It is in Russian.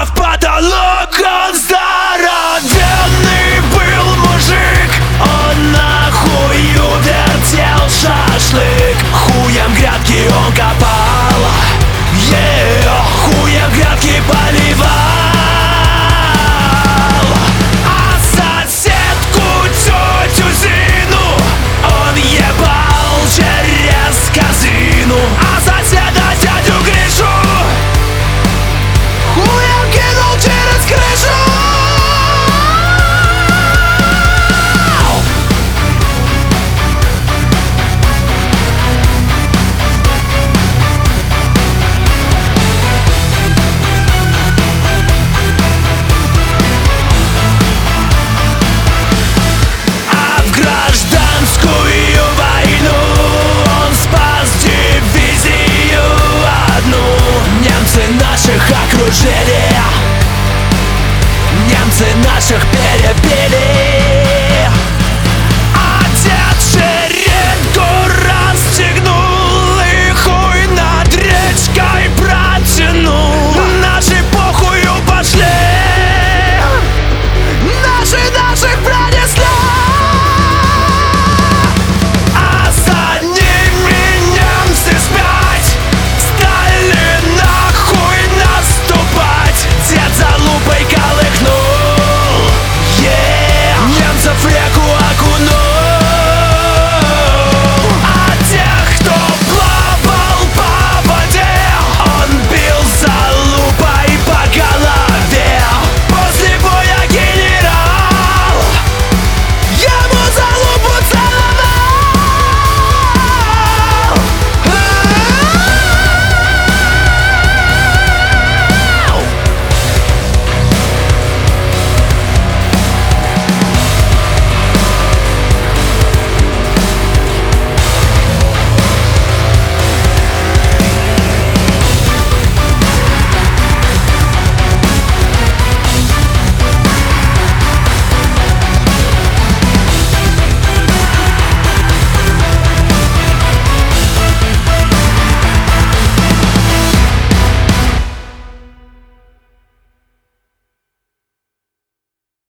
врезался в потолок. Он здоровенный был мужик, он нахую вертел шашлык. Хуем грядки он копал, хуем грядки поливал. А соседку тетю Зину он ебал через корзину. А соседа дядю Гришу хуем кинул через крышу. Окружение, немцы наших перебили.